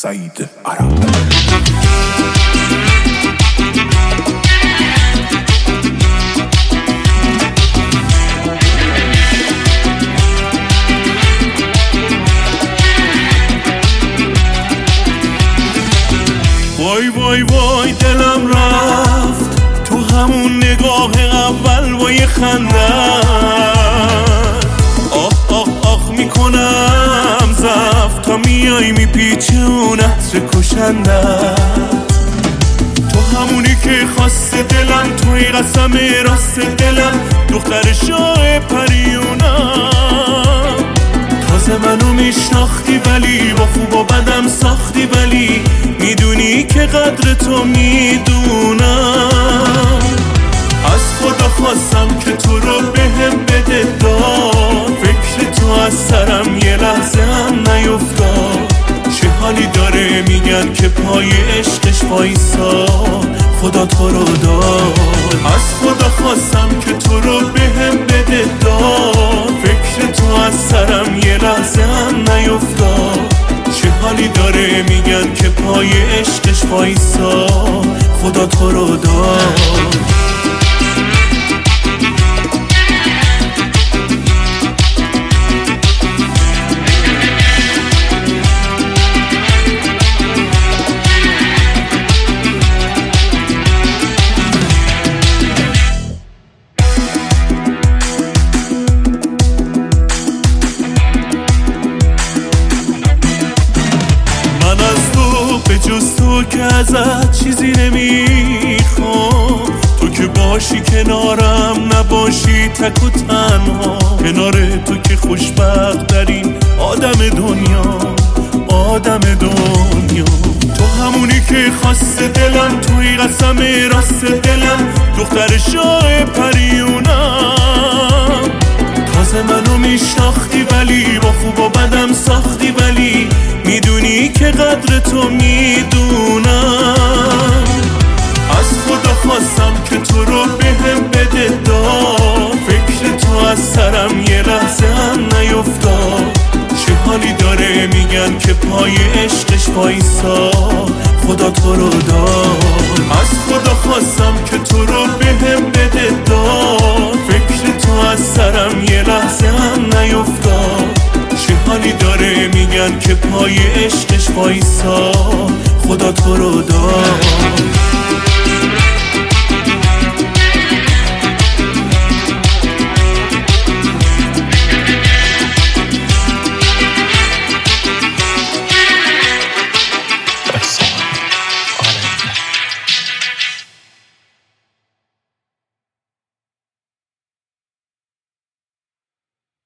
سعید عرب. وای وای وای دلم رفت تو همون نگاه اول با یه خنده. آه آه آه میکنم زفت تا میای میپیچه اون عطر کشنده. تو همونی که خواسته دلم، توی قسم راست دلم، دختر شاه پریونم. تازه منو میشناختی ولی با خوب و بدم ساختی، ولی میدونی که قدر تو میدونم. از خدا خواستم که تو رو بهم بده داد، فکر تو از سرم یه لحظه هم نیفتاد. چه حالی داره میگن که پای عشقش وایساد، خدا تو رو داد. از خدا خواستم که تو رو بهم بده داد، فکر تو از سرم یه لحظه هم نیفتاد. چه حالی داره میگن که پای عشقش وایساد، خدا تو رو داد. به جز تو که ازت چیزی نمیخوام، تو که باشی کنارم، نباشی تک و تنها. کنار تو که خوشبخت ترین آدم دنیا، آدم دنیا. تو همونی که خواسته دلم، توی قسم راست دلم، دختر شاه پریونم. تازه منو میشناختی ولی با خوب و بدم ساختی، ولی میدونی که قدر تو میدونم. از خدا خواستم که تو رو بهم بده داد، فکر تو از سرم یه لحظه هم نیفتاد. چه حالی داره میگن که پای عشقش وایساد، خدا تو رو داد. از خدا خواستم که تو رو بهم بده داد، فکر تو از سرم یه لحظه هم نیفتاد. چه حالی داره میگن که پای عشقش وایساد، خدا تو رو داد.